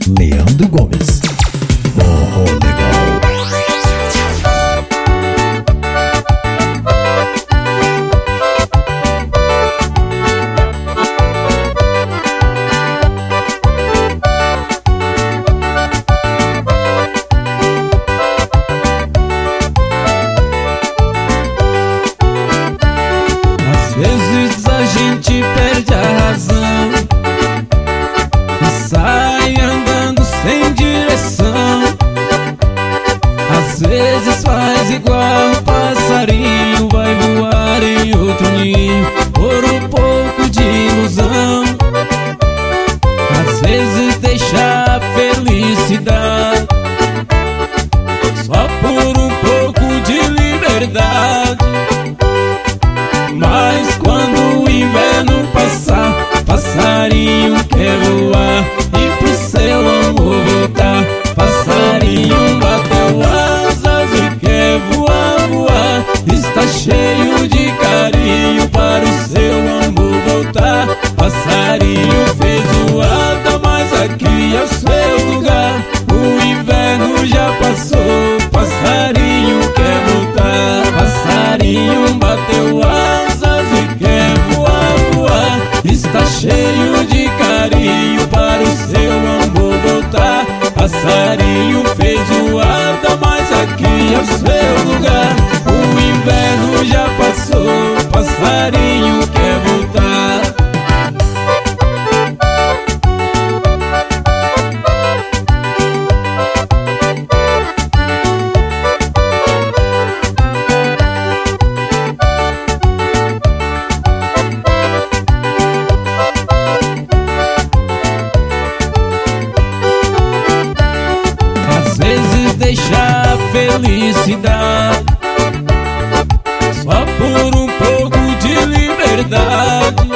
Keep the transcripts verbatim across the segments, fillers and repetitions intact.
Leandro Gomes. Forró legal. Às vezes a gente perde a razão e sai andando sem direção. Às vezes faz igual um passarinho, vai voar em outro ninho por um pouco de ilusão. Às vezes deixa a felicidade só por um pouco de liberdade. Mas quando o inverno passar, passarinho quer voar e pro seu amor voltar. Passarinho bateu asas e quer voar, voar. Está cheio de carinho para o seu amor voltar. Passarinho fez voada, mas aqui é o seu lugar. O inverno já passou, passarinho quer voltar. Passarinho bateu asas e quer voar, voar. Está cheio de carinho para o seu amor voltar. Passarinho fez voada, mas aqui é o seu lugar. O inverno já passou, passarinho quer voltar. Às vezes deixa a felicidade só por um pouco de liberdade.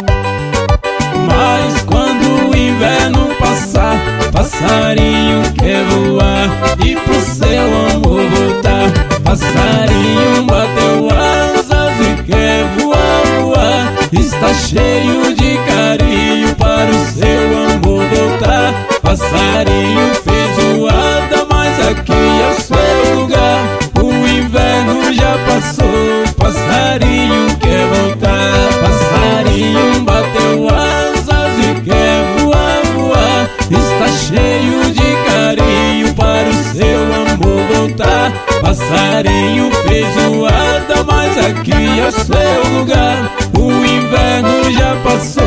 Mas quando o inverno passar, passarinho quer voar e pro seu amor voltar. Passarinho bateu asas e quer voar, voar. Está cheio de carinho para o seu amor voltar. Passarinho fez voada, mas aqui é o seu lugar. O inverno já passou, passarinho quer voltar. Passarinho bateu asas e quer voar, voar. Está cheio de carinho para o seu amor voltar. Passarinho fez voada, mas aqui é o seu lugar. O inverno já passou,